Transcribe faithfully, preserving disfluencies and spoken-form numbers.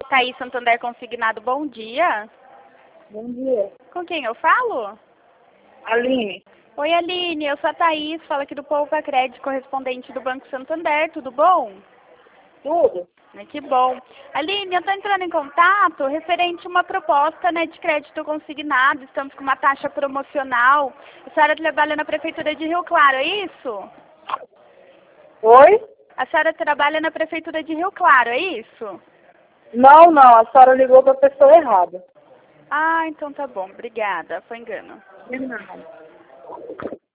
Thaís Santander Consignado, bom dia. Bom dia. Com quem eu falo? Aline. Oi, Aline, eu sou a Thaís, falo aqui do Poupa Crédito, correspondente do Banco Santander, tudo bom? Tudo? É, que bom. Aline, eu estou entrando em contato referente a uma proposta, né, de crédito consignado, estamos com uma taxa promocional. A senhora trabalha na Prefeitura de Rio Claro, é isso? Oi? A senhora trabalha na Prefeitura de Rio Claro, é isso? Não, não, a senhora ligou para a pessoa errada. Ah, então tá bom, obrigada, foi engano. De nada.